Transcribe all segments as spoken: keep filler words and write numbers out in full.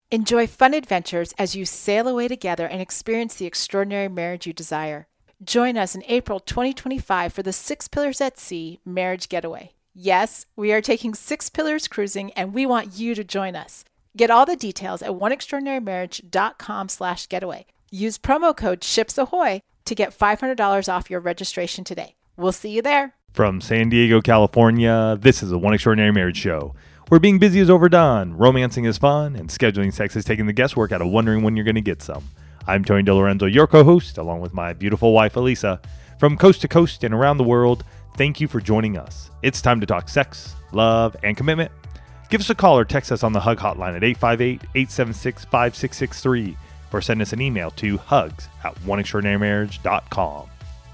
Enjoy fun adventures as you sail away together and experience the extraordinary marriage you desire. Join us in April twenty twenty-five for the Six Pillars at Sea Marriage Getaway. Yes, we are taking Six Pillars cruising, and we want you to join us. Get all the details at oneextraordinarymarriage.com slash getaway. Use promo code SHIPSAHOY to get five hundred dollars off your registration today. We'll see you there. From San Diego, California, this is the One Extraordinary Marriage Show, where being busy is overdone, romancing is fun, and scheduling sex is taking the guesswork out of wondering when you're going to get some. I'm Tony DeLorenzo, your co-host, along with my beautiful wife, Elisa. From coast to coast and around the world, thank you for joining us. It's time to talk sex, love, and commitment. Give us a call or text us on the Hug Hotline at eight five eight, eight seven six, five six six three or send us an email to hugs at one extraordinary marriage dot com.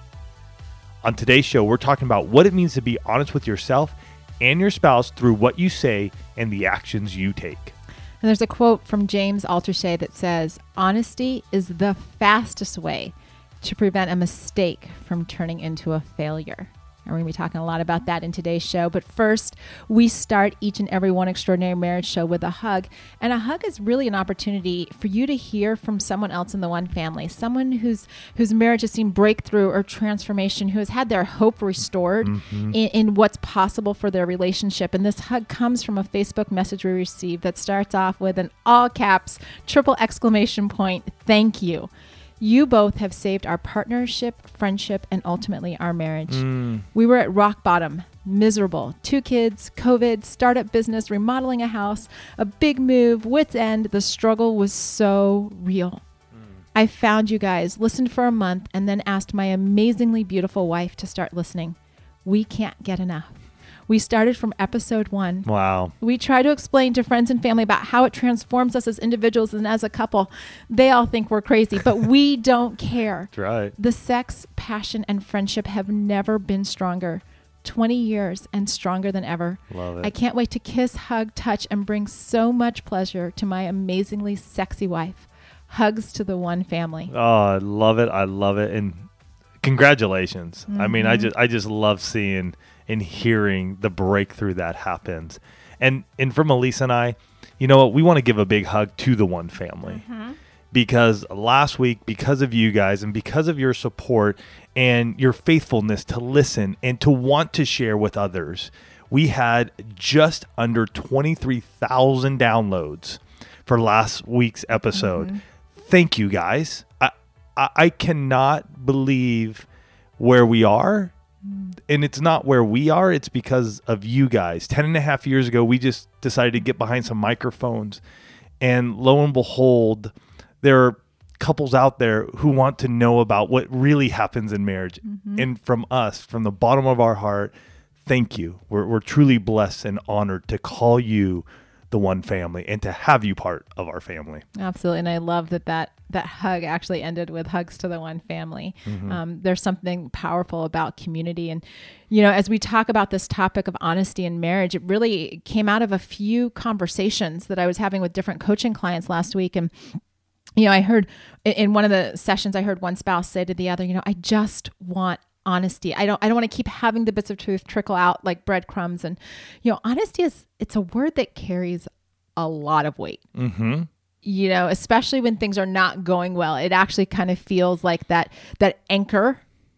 On today's show, we're talking about what it means to be honest with yourself and your spouse through what you say and the actions you take. And there's a quote from James Altucher that says, "Honesty is the fastest way to prevent a mistake from turning into a failure." And we're going to be talking a lot about that in today's show. But first, we start each and every One Extraordinary Marriage show with a hug. And a hug is really an opportunity for you to hear from someone else in the one family, someone whose whose marriage has seen breakthrough or transformation, who has had their hope restored mm-hmm. in, in what's possible for their relationship. And this hug comes from a Facebook message we received that starts off with an all caps, triple exclamation point, "Thank you. You both have saved our partnership, friendship, and ultimately our marriage. Mm. We were at rock bottom, miserable. Two kids, COVID, startup business, remodeling a house, a big move, wit's end. The struggle was so real. Mm. I found you guys, listened for a month, and then asked my amazingly beautiful wife to start listening. We can't get enough. We started from episode one. Wow. We try to explain to friends and family about how it transforms us as individuals and as a couple. They all think we're crazy, but we don't care. That's right. The sex, passion, and friendship have never been stronger. twenty years and stronger than ever. Love it. I can't wait to kiss, hug, touch, and bring so much pleasure to my amazingly sexy wife. Hugs to the one family. Oh, I love it. I love it. And congratulations. Mm-hmm. I mean, I just I just love seeing and hearing the breakthrough that happens. And and from Elisa and I, you know what, we want to give a big hug to the one family. Mm-hmm. Because last week, because of you guys and because of your support and your faithfulness to listen and to want to share with others, we had just under twenty-three thousand downloads for last week's episode. Mm-hmm. Thank you, guys. I, I, I cannot believe where we are. And it's not where we are. It's because of you guys. Ten and a half years ago, we just decided to get behind some microphones. And lo and behold, there are couples out there who want to know about what really happens in marriage. Mm-hmm. And from us, from the bottom of our heart, thank you. We're, we're truly blessed and honored to call you the one family and to have you part of our family. Absolutely. And I love that that, that hug actually ended with hugs to the one family. Mm-hmm. Um, there's something powerful about community. And, you know, as we talk about this topic of honesty in marriage, it really came out of a few conversations that I was having with different coaching clients last week. And, you know, I heard in one of the sessions, I heard one spouse say to the other, you know, I just want honesty. I don't, I don't want to keep having the bits of truth trickle out like breadcrumbs. And, you know, honesty is, it's a word that carries a lot of weight, mm-hmm. you know, especially when things are not going well. It actually kind of feels like that, that anchor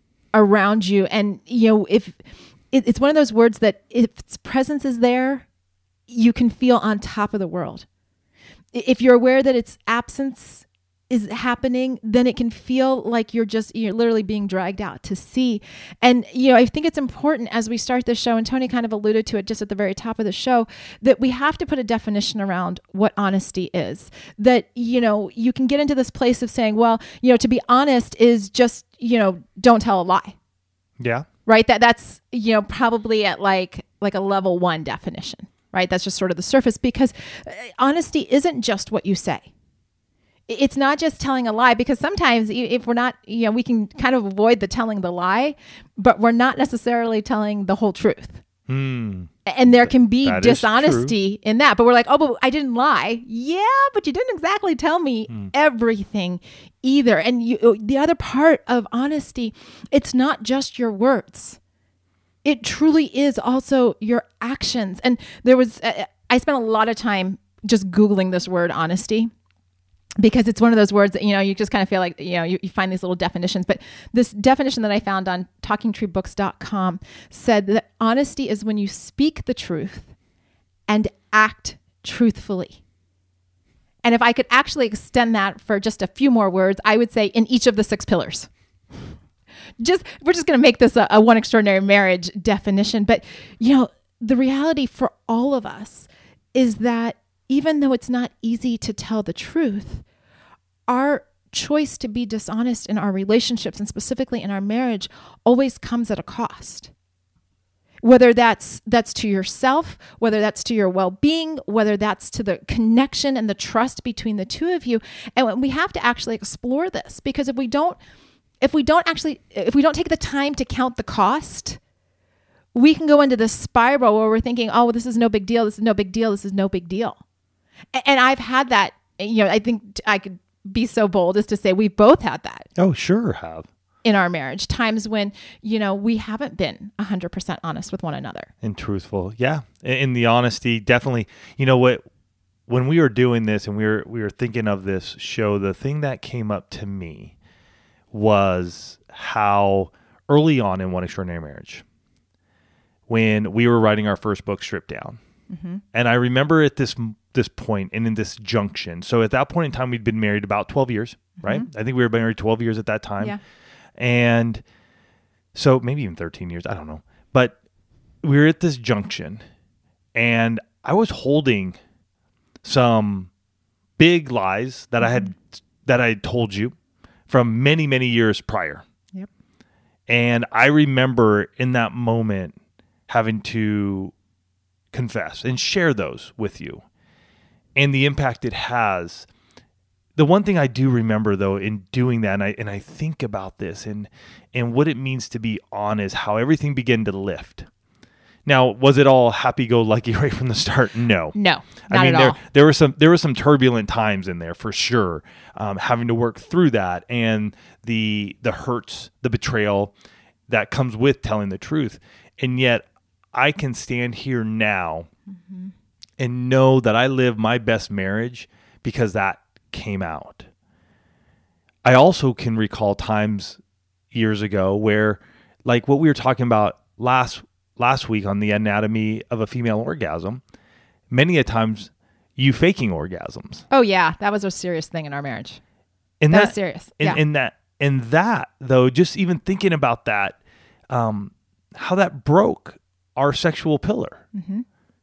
around you. And, you know, if it, it's one of those words that if its presence is there, you can feel on top of the world. If you're aware that its absence is happening, then it can feel like you're just, you're literally being dragged out to sea. And, you know, I think it's important as we start this show, and Tony kind of alluded to it just at the very top of the show, that we have to put a definition around what honesty is. That, you know, you can get into this place of saying, well, you know, to be honest is just, you know, don't tell a lie. Yeah. Right. That that's, you know, probably at like, like a level one definition, right? That's just sort of the surface, because honesty isn't just what you say. It's not just telling a lie, because sometimes if we're not, you know, we can kind of avoid the telling the lie, but we're not necessarily telling the whole truth. Hmm. And there can be that dishonesty in that, but we're like, oh, but I didn't lie. Yeah, but you didn't exactly tell me hmm. everything either. And you, the other part of honesty, it's not just your words. It truly is also your actions. And there was, uh, I spent a lot of time just Googling this word honesty, because it's one of those words that, you know, you just kind of feel like, you know, you, you find these little definitions. But this definition that I found on talking tree books dot com said that honesty is when you speak the truth and act truthfully. And if I could actually extend that for just a few more words, I would say in each of the six pillars. Just we're just going to make this a, a One Extraordinary Marriage definition. But, you know, the reality for all of us is that even though it's not easy to tell the truth, our choice to be dishonest in our relationships, and specifically in our marriage, always comes at a cost. Whether that's that's to yourself, whether that's to your well-being, whether that's to the connection and the trust between the two of you. And we have to actually explore this, because if we don't, if we don't actually, if we don't take the time to count the cost, we can go into this spiral where we're thinking, oh, well, this is no big deal. This is no big deal. This is no big deal. And I've had that, you know, I think I could be so bold as to say we both had that. Oh, sure have. In our marriage, times when, you know, we haven't been one hundred percent honest with one another. And truthful. Yeah. In the honesty, definitely. You know what, when we were doing this and we were, we were thinking of this show, the thing that came up to me was how early on in One Extraordinary Marriage, when we were writing our first book, Stripped Down. Mm-hmm. And I remember at this this point and in this junction. So at that point in time, we'd been married about twelve years, right? Mm-hmm. I think we were married twelve years at that time. Yeah. And so maybe even thirteen years, I don't know. But we were at this junction and I was holding some big lies that mm-hmm. I had that I had told you from many, many years prior. Yep. And I remember in that moment having to confess and share those with you and the impact it has. The one thing I do remember, though, in doing that, and I and I think about this and and what it means to be honest, how everything began to lift. Now, was it all happy-go-lucky right from the start? No, no, not I mean, at there all. there were some there were some turbulent times in there for sure, um, having to work through that and the the hurts, the betrayal that comes with telling the truth, and yet I can stand here now mm-hmm. and know that I live my best marriage because that came out. I also can recall times years ago where, like what we were talking about last last week on the anatomy of a female orgasm, many a times you faking orgasms. Oh yeah, that was a serious thing in our marriage. And that, that was serious. And, yeah. and that and that though, just even thinking about that, um, how that broke our sexual pillar. Mm-hmm.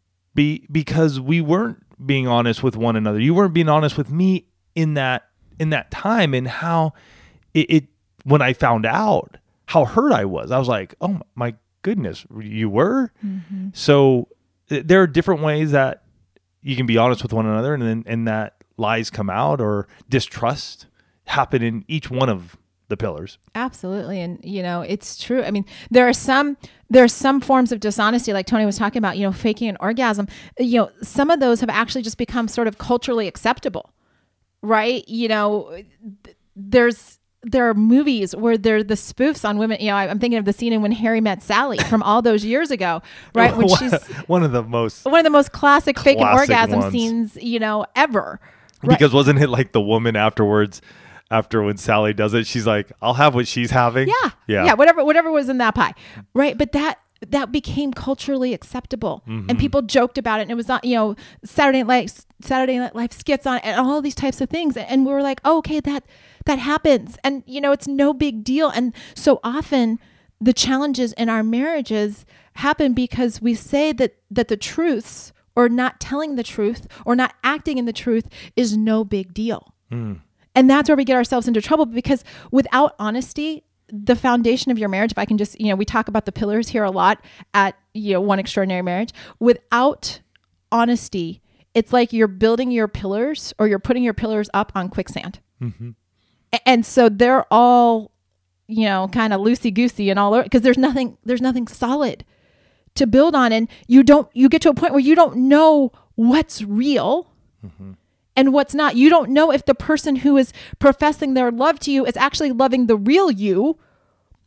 Be because we weren't being honest with one another. You weren't being honest with me in that in that time, and how it, it when I found out how hurt I was, I was like, oh my goodness, you were? Mm-hmm. So th- there are different ways that you can be honest with one another, and then and that lies come out or distrust happen in each one of the pillars. Absolutely. And, you know, it's true. I mean, there are some, there are some forms of dishonesty, like Tony was talking about, you know, faking an orgasm. You know, some of those have actually just become sort of culturally acceptable, right? You know, there's, there are movies where they're the spoofs on women. You know, I'm thinking of the scene in When Harry Met Sally from all those years ago, right? When she's one of the most, one of the most classic, classic faking orgasm ones. scenes, you know, ever. Because right. Wasn't it like the woman afterwards, after when Sally does it, she's like, I'll have what she's having. Yeah. Yeah. Yeah. Whatever, whatever was in that pie. Right. But that, that became culturally acceptable mm-hmm. and people joked about it. And it was not, you know, Saturday Night Live, Saturday Night Live skits on it and all these types of things. And we were like, oh, okay, that, that happens. And, you know, it's no big deal. And so often the challenges in our marriages happen because we say that, that the truths or not telling the truth or not acting in the truth is no big deal. Mm. And that's where we get ourselves into trouble, because without honesty, the foundation of your marriage, if I can just, you know, we talk about the pillars here a lot at, you know, One Extraordinary Marriage. Without honesty, it's like you're building your pillars or you're putting your pillars up on quicksand. Mm-hmm. And so they're all, you know, kind of loosey-goosey and all over, because there's nothing, there's nothing solid to build on. And you don't, you get to a point where you don't know what's real mm-hmm. and what's not. You don't know if the person who is professing their love to you is actually loving the real you,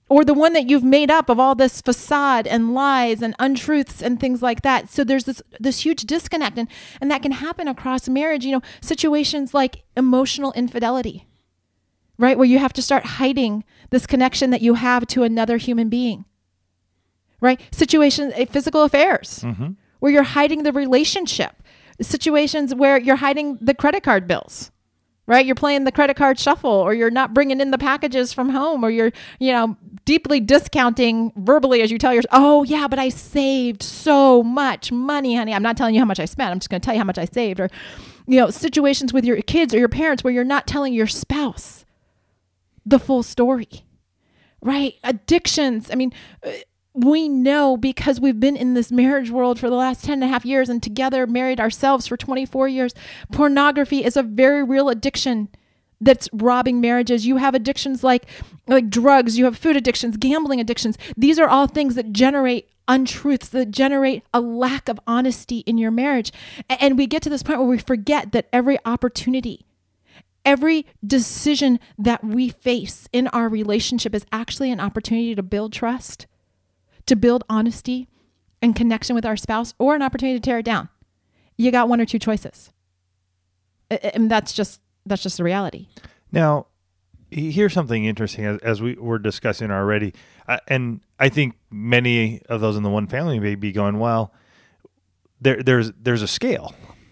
or the one that you've made up of all this facade and lies and untruths and things like that. So there's this this huge disconnect, and, and that can happen across marriage. You know, situations like emotional infidelity, right? Where you have to start hiding this connection that you have to another human being, right? Situations, physical affairs, mm-hmm. where you're hiding the relationship. Situations where you're hiding the credit card bills. Right? You're playing the credit card shuffle, or you're not bringing in the packages from home, or you're, you know, deeply discounting verbally as you tell yourself, oh yeah, but I saved so much money, honey. I'm not telling you how much I spent. I'm just going to tell you how much I saved. Or, you know, situations with your kids or your parents where you're not telling your spouse the full story, right? Addictions. I mean, we know, because we've been in this marriage world for the last ten and a half years and together married ourselves for twenty-four years. Pornography is a very real addiction that's robbing marriages. You have addictions like, like drugs, you have food addictions, gambling addictions. These are all things that generate untruths, that generate a lack of honesty in your marriage. And we get to this point where we forget that every opportunity, every decision that we face in our relationship is actually an opportunity to build trust, to build honesty and connection with our spouse, or an opportunity to tear it down. You got one or two choices. And that's just, that's just the reality. Now, here's something interesting as, as we were discussing already. Uh, and I think many of those in the one family may be going, well, there, there's, there's a scale.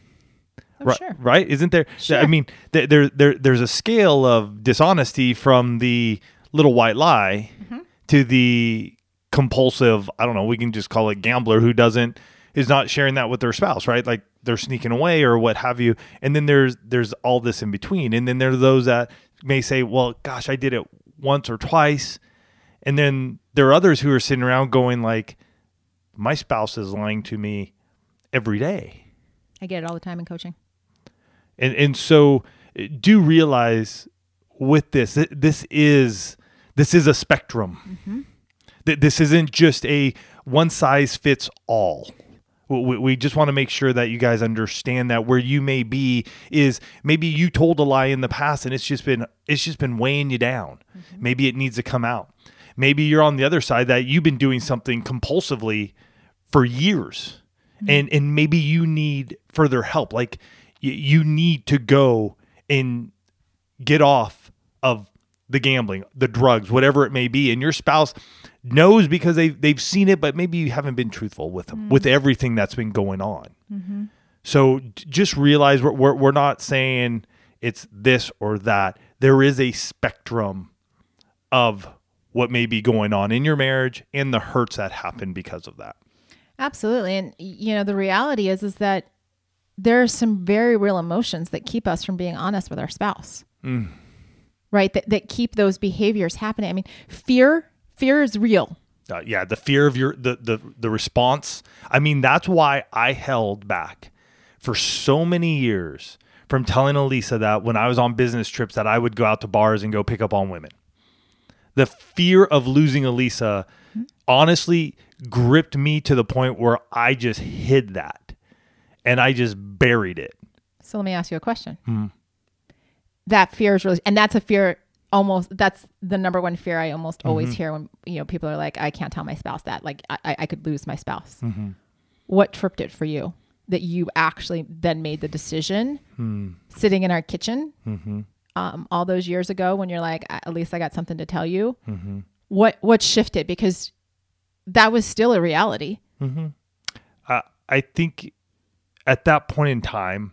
Oh, right, sure. right? Isn't there? Sure. I mean, there, there, there, there's a scale of dishonesty from the little white lie mm-hmm. to the compulsive, I don't know, we can just call it gambler who doesn't, is not sharing that with their spouse, right? Like they're sneaking away or what have you. And then there's, there's all this in between. And then there are those that may say, well, gosh, I did it once or twice. And then there are others who are sitting around going like, my spouse is lying to me every day. I get it all the time in coaching. And, and so do realize with this, this is, this is a spectrum. Mm-hmm. This isn't just a one size fits all. We just want to make sure that you guys understand that where you may be is maybe you told a lie in the past and it's just been it's just been weighing you down. Mm-hmm. Maybe it needs to come out. Maybe you're on the other side that you've been doing something compulsively for years, mm-hmm. and and maybe you need further help. Like you need to go and get off of the gambling, the drugs, whatever it may be, and your spouse knows because they've, they've seen it, but maybe you haven't been truthful with them, mm-hmm. with everything that's been going on. Mm-hmm. So d- just realize we're, we're we're not saying it's this or that. There is a spectrum of what may be going on in your marriage and the hurts that happen because of that. Absolutely. And, you know, the reality is, is that there are some very real emotions that keep us from being honest with our spouse, mm. right? That, that keep those behaviors happening. I mean, fear... Fear is real. Uh, yeah, the fear of your the, the the response. I mean, that's why I held back for so many years from telling Elisa that when I was on business trips that I would go out to bars and go pick up on women. The fear of losing Elisa mm-hmm. honestly gripped me to the point where I just hid that and I just buried it. So let me ask you a question. Mm-hmm. That fear is really, and that's a fear. Almost, that's the number one fear I almost mm-hmm. always hear when, you know, people are like, I can't tell my spouse that, like I, I could lose my spouse. Mm-hmm. What tripped it for you that you actually then made the decision mm. sitting in our kitchen mm-hmm. um, all those years ago when you're like, at least I got something to tell you. Mm-hmm. What, what shifted? Because that was still a reality. Mm-hmm. Uh, I think at that point in time,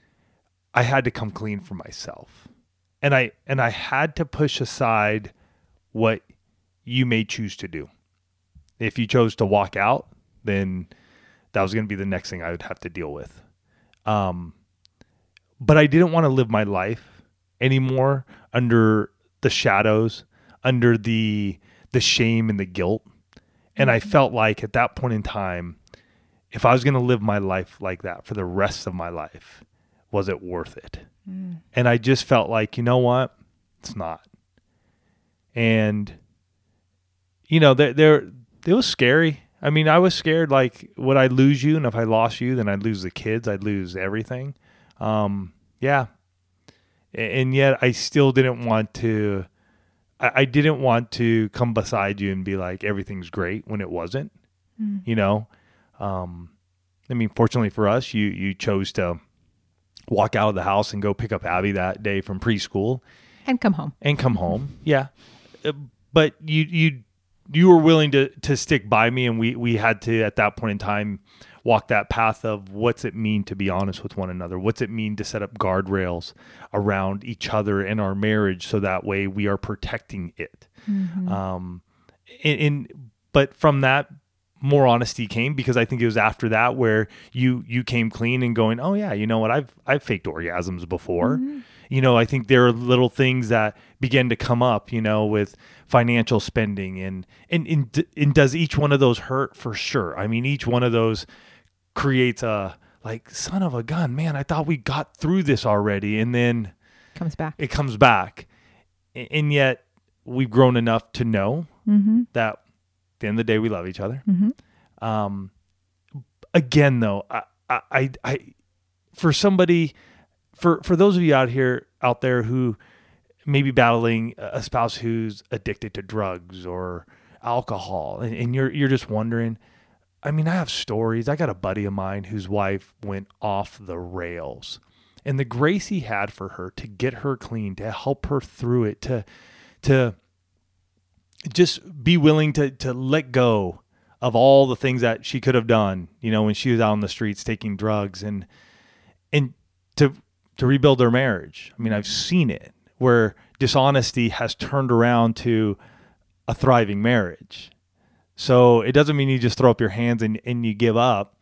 I had to come clean for myself. And I and I had to push aside what you may choose to do. If you chose to walk out, then that was going to be the next thing I would have to deal with. Um, but I didn't want to live my life anymore under the shadows, under the the shame and the guilt. And I felt like at that point in time, if I was going to live my life like that for the rest of my life, was it worth it? Mm. And I just felt like, you know what? It's not. And, you know, there, there, it was scary. I mean, I was scared, like, would I lose you? And if I lost you, then I'd lose the kids. I'd lose everything. Um, yeah. And yet I still didn't want to I, I didn't want to come beside you and be like, everything's great when it wasn't, mm. you know? Um, I mean, fortunately for us, you, you chose to walk out of the house and go pick up Abby that day from preschool. And come home. And come home. Yeah. Uh, but you, you, you were willing to, to stick by me, and we, we had to, at that point in time, walk that path of what's it mean to be honest with one another? What's it mean to set up guardrails around each other and our marriage so that way we are protecting it? Mm-hmm. Um, in, in, but from that, more honesty came, because I think it was after that where you you came clean and going, oh yeah, you know what, I've I've faked orgasms before. Mm-hmm. You know, I think there are little things that began to come up, you know, with financial spending, and and and, and does each one of those hurt? For sure. I mean, each one of those creates a like, son of a gun, man, I thought we got through this already, and then comes back. It comes back, and yet we've grown enough to know mm-hmm. that. At the end of the day, we love each other. Mm-hmm. Um, again, though, I, I, I, for somebody, for, for those of you out here, out there who may be battling a spouse who's addicted to drugs or alcohol, and, and you're, you're just wondering, I mean, I have stories. I got a buddy of mine whose wife went off the rails, and the grace he had for her to get her clean, to help her through it, to, to, just be willing to to let go of all the things that she could have done, you know, when she was out on the streets taking drugs, and and to to rebuild their marriage. I mean, I've seen it where dishonesty has turned around to a thriving marriage. So it doesn't mean you just throw up your hands and, and you give up.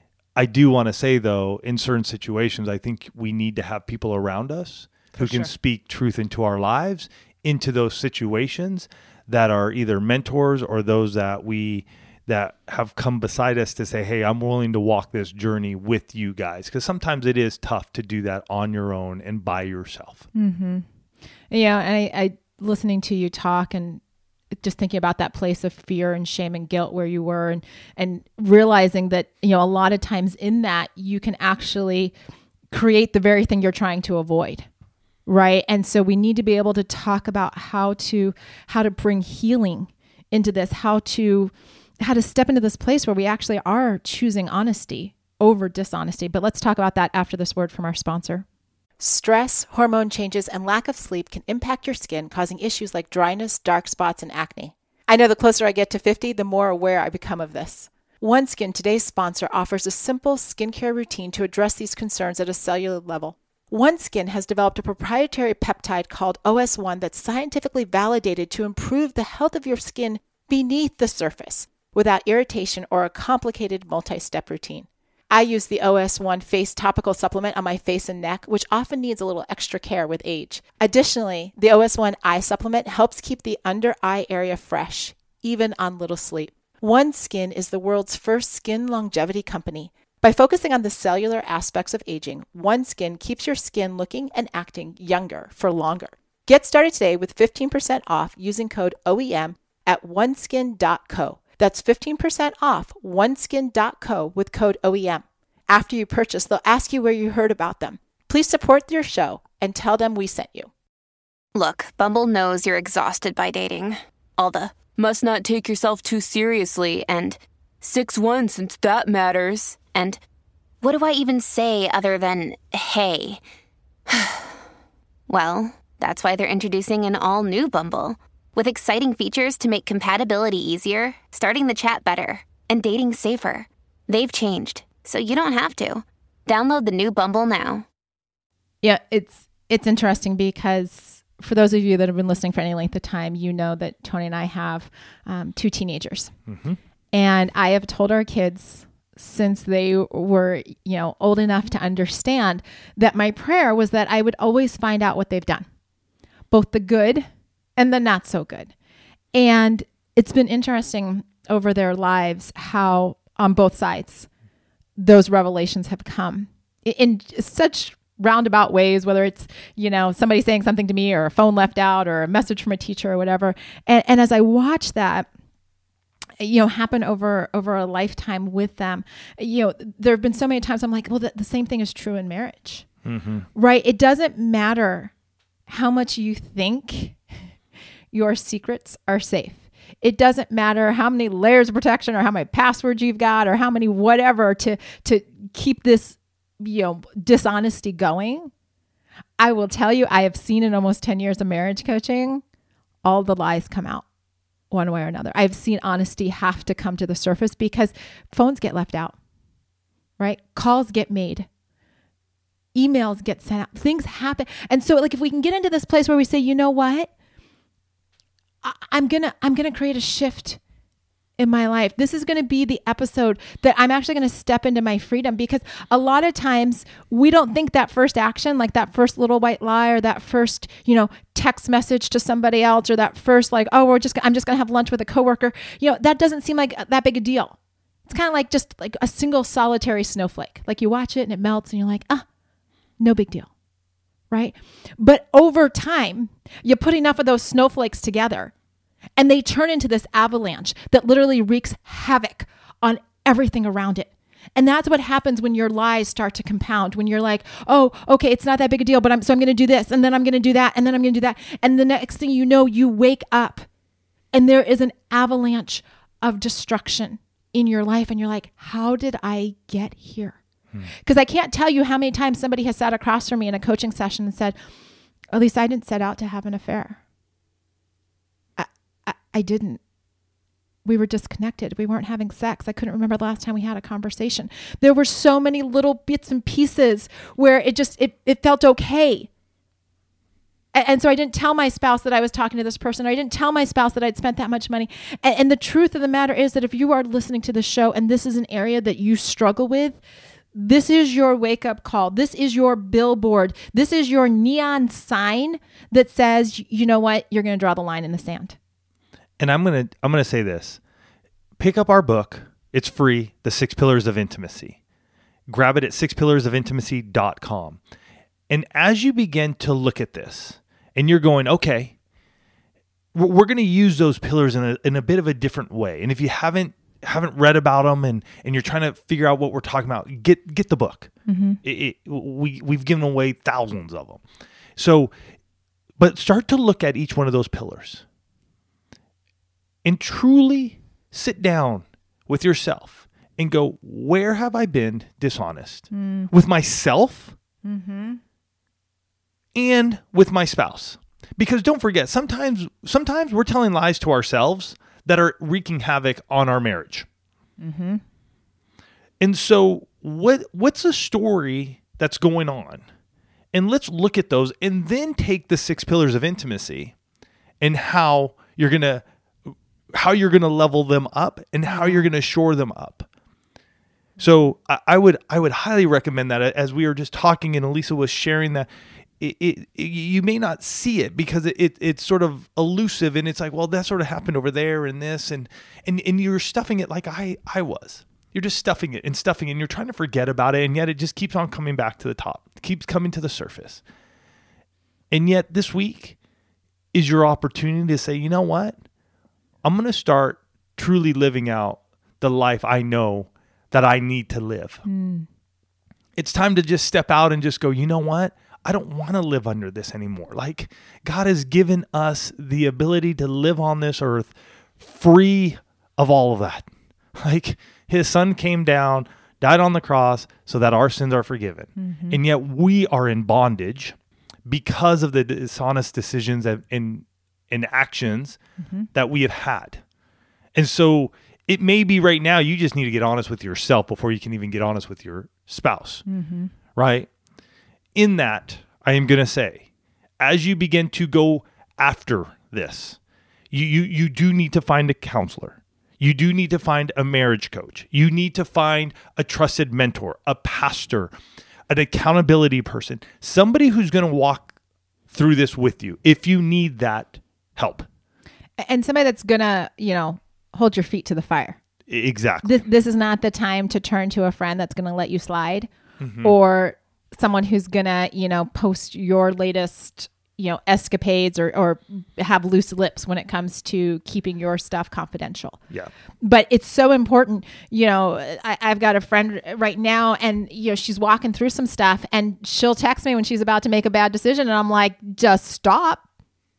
I do want to say, though, in certain situations, I think we need to have people around us who can speak truth into our lives, into those situations, that are either mentors or those that we that have come beside us to say, hey, I'm willing to walk this journey with you guys. Because sometimes it is tough to do that on your own and by yourself. Mm-hmm. Yeah, and I, I listening to you talk and just thinking about that place of fear and shame and guilt where you were, and and realizing that, you know, a lot of times in that you can actually create the very thing you're trying to avoid. Right. And so we need to be able to talk about how to how to bring healing into this, how to how to step into this place where we actually are choosing honesty over dishonesty. But let's talk about that after this word from our sponsor. Stress, hormone changes, and lack of sleep can impact your skin, causing issues like dryness, dark spots, and acne. I know the closer I get to fifty, the more aware I become of this. OneSkin, today's sponsor, offers a simple skincare routine to address these concerns at a cellular level. OneSkin has developed a proprietary peptide called O S one that's scientifically validated to improve the health of your skin beneath the surface without irritation or a complicated multi-step routine. I use the O S one face topical supplement on my face and neck, which often needs a little extra care with age. Additionally, the O S one eye supplement helps keep the under eye area fresh, even on little sleep. OneSkin is the world's first skin longevity company. By focusing on the cellular aspects of aging, OneSkin keeps your skin looking and acting younger for longer. Get started today with fifteen percent off using code O E M at one skin dot co. That's fifteen percent off one skin dot co with code O E M. After you purchase, they'll ask you where you heard about them. Please support your show and tell them we sent you. Look, Bumble knows you're exhausted by dating. All the must not take yourself too seriously and six one since that matters. And what do I even say other than, hey? Well, that's why they're introducing an all-new Bumble, with exciting features to make compatibility easier, starting the chat better, and dating safer. They've changed, so you don't have to. Download the new Bumble now. Yeah, it's it's interesting because for those of you that have been listening for any length of time, you know that Tony and I have um, two teenagers. Mm-hmm. And I have told our kids since they were, you know, old enough to understand that my prayer was that I would always find out what they've done, both the good and the not so good. And it's been interesting over their lives how on both sides those revelations have come in such roundabout ways, whether it's, you know, somebody saying something to me or a phone left out or a message from a teacher or whatever. And, and as I watch that, you know, happen over, over a lifetime with them, you know, there have been so many times I'm like, well, the, the same thing is true in marriage, mm-hmm. right? It doesn't matter how much you think your secrets are safe. It doesn't matter how many layers of protection or how many passwords you've got or how many whatever to, to keep this, you know, dishonesty going. I will tell you, I have seen in almost ten years of marriage coaching, all the lies come out one way or another. I've seen honesty have to come to the surface because phones get left out, right? Calls get made. Emails get sent out. Things happen. And so like if we can get into this place where we say, you know what? I- I'm going to I'm going to create a shift in my life. This is going to be the episode that I'm actually going to step into my freedom, because a lot of times we don't think that first action, like that first little white lie or that first, you know, text message to somebody else or that first like, oh, we're just, I'm just going to have lunch with a coworker. You know, that doesn't seem like that big a deal. It's kind of like just like a single solitary snowflake. Like you watch it and it melts and you're like, ah, no big deal. Right. But over time, you put enough of those snowflakes together and they turn into this avalanche that literally wreaks havoc on everything around it. And that's what happens when your lies start to compound, when you're like, oh, okay, it's not that big a deal, but I'm, so I'm going to do this and then I'm going to do that and then I'm going to do that. And the next thing you know, you wake up and there is an avalanche of destruction in your life. And you're like, how did I get here? Because I can't tell you how many times somebody has sat across from me in a coaching session and said, at least I didn't set out to have an affair. I, I, I didn't. We were disconnected. We weren't having sex. I couldn't remember the last time we had a conversation. There were so many little bits and pieces where it just, it, it felt okay. And, and so I didn't tell my spouse that I was talking to this person. Or I didn't tell my spouse that I'd spent that much money. And, and the truth of the matter is that if you are listening to the show and this is an area that you struggle with, this is your wake-up call. This is your billboard. This is your neon sign that says, you know what, you're going to draw the line in the sand. And I'm going to I'm going to say this. Pick up our book. It's free, The Six Pillars of Intimacy. Grab it at six pillars of intimacy dot com. And as you begin to look at this and you're going, okay, we're going to use those pillars in a, in a bit of a different way. And if you haven't haven't read about them and, and you're trying to figure out what we're talking about, get get the book. Mm-hmm. It, it, we, we've given away thousands of them. So, but start to look at each one of those pillars and truly sit down with yourself and go, where have I been dishonest? Mm. With myself mm-hmm. and with my spouse? Because don't forget, sometimes sometimes we're telling lies to ourselves that are wreaking havoc on our marriage. Mm-hmm. And so what what's the story that's going on? And let's look at those and then take the six pillars of intimacy and how you're going to how you're going to level them up and how you're going to shore them up. So I, I would I would highly recommend that. As we were just talking and Elisa was sharing that, It, it, it you may not see it because it, it it's sort of elusive and it's like, well, that sort of happened over there and this and and and you're stuffing it like I I was. You're just stuffing it and stuffing it and you're trying to forget about it, and yet it just keeps on coming back to the top. It keeps coming to the surface. And yet this week is your opportunity to say, you know what? I'm going to start truly living out the life I know that I need to live. Mm. It's time to just step out and just go, you know what? I don't want to live under this anymore. Like, God has given us the ability to live on this earth free of all of that. Like, his son came down, died on the cross so that our sins are forgiven. Mm-hmm. And yet we are in bondage because of the dishonest decisions and, and actions mm-hmm. that we have had. And so it may be right now you just need to get honest with yourself before you can even get honest with your spouse, mm-hmm. right? In that, I am going to say, as you begin to go after this, you, you you do need to find a counselor. You do need to find a marriage coach. You need to find a trusted mentor, a pastor, an accountability person, somebody who's going to walk through this with you if you need that help. And somebody that's going to, you know, hold your feet to the fire. Exactly. This, this is not the time to turn to a friend that's going to let you slide mm-hmm. or someone who's gonna, you know, post your latest, you know, escapades or, or have loose lips when it comes to keeping your stuff confidential. Yeah. But it's so important. You know, I, I've got a friend right now and, you know, she's walking through some stuff and she'll text me when she's about to make a bad decision. And I'm like, just stop.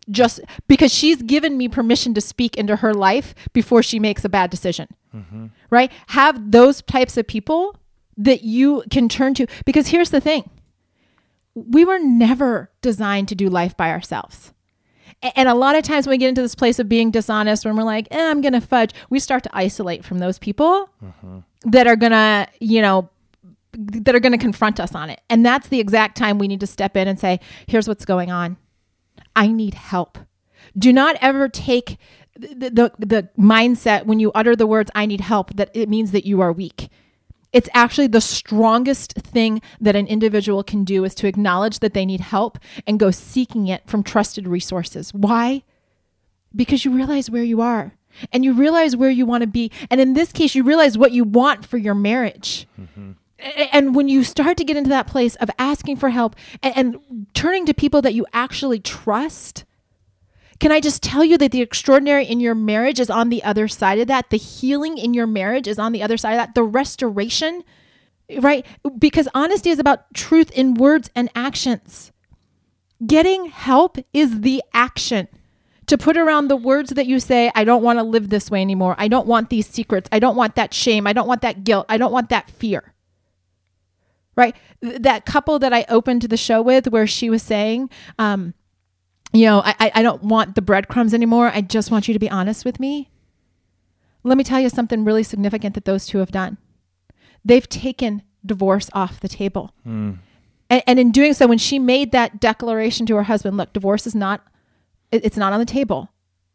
just because she's given me permission to speak into her life before she makes a bad decision, mm-hmm. right? Have those types of people that you can turn to, because here's the thing. We were never designed to do life by ourselves. And a lot of times when we get into this place of being dishonest, when we're like, eh, I'm going to fudge, we start to isolate from those people mm-hmm. that are going to, you know, that are going to confront us on it. And that's the exact time we need to step in and say, here's what's going on. I need help. Do not ever take the, the, the mindset when you utter the words, I need help, that it means that you are weak. It's actually the strongest thing that an individual can do is to acknowledge that they need help and go seeking it from trusted resources. Why? Because you realize where you are and you realize where you want to be. And in this case, you realize what you want for your marriage. Mm-hmm. And when you start to get into that place of asking for help and, and turning to people that you actually trust, can I just tell you that the extraordinary in your marriage is on the other side of that? The healing in your marriage is on the other side of that. The restoration, right? Because honesty is about truth in words and actions. Getting help is the action. To put around the words that you say, I don't want to live this way anymore. I don't want these secrets. I don't want that shame. I don't want that guilt. I don't want that fear. Right? That couple that I opened the show with where she was saying, um, you know, I, I don't want the breadcrumbs anymore. I just want you to be honest with me. Let me tell you something really significant that those two have done. They've taken divorce off the table. Mm. And, and in doing so, when she made that declaration to her husband, look, divorce is not, it, it's not on the table.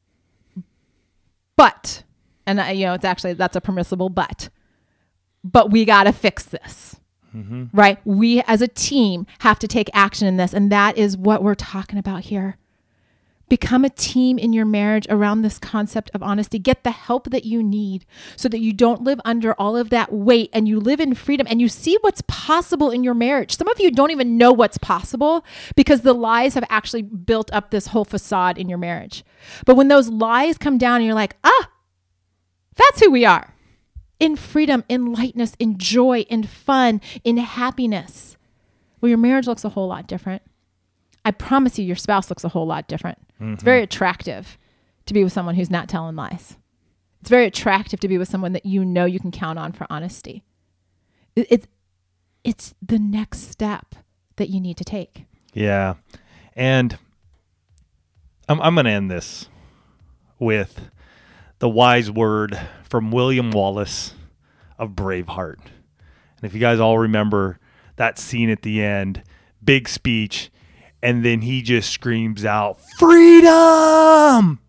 But, and I, you know, it's actually, that's a permissible but, but we got to fix this. Mm-hmm. Right? We as a team have to take action in this. And that is what we're talking about here. Become a team in your marriage around this concept of honesty. Get the help that you need so that you don't live under all of that weight and you live in freedom and you see what's possible in your marriage. Some of you don't even know what's possible because the lies have actually built up this whole facade in your marriage. But when those lies come down and you're like, ah, that's who we are. In freedom, in lightness, in joy, in fun, in happiness. Well, your marriage looks a whole lot different. I promise you, your spouse looks a whole lot different. Mm-hmm. It's very attractive to be with someone who's not telling lies. It's very attractive to be with someone that you know you can count on for honesty. It, it's, it's the next step that you need to take. Yeah. And I'm, I'm going to end this with the wise word from William Wallace of Braveheart. And if you guys all remember that scene at the end, big speech, and then he just screams out, freedom!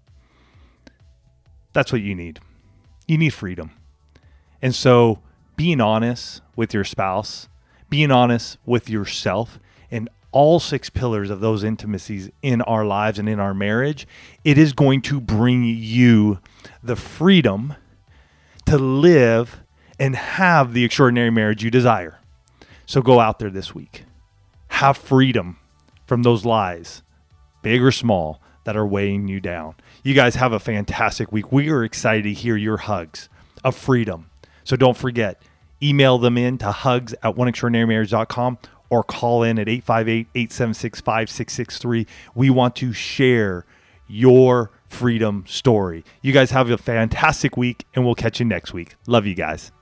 That's what you need. You need freedom. And so being honest with your spouse, being honest with yourself, and all six pillars of those intimacies in our lives and in our marriage, it is going to bring you the freedom to live and have the extraordinary marriage you desire. So go out there this week. Have freedom from those lies, big or small, that are weighing you down. You guys have a fantastic week. We are excited to hear your hugs of freedom. So don't forget, email them in to hugs at one extraordinary marriage dot com or call in at eight five eight, eight seven six, five six six three. We want to share your freedom story. You guys have a fantastic week, and we'll catch you next week. Love you guys.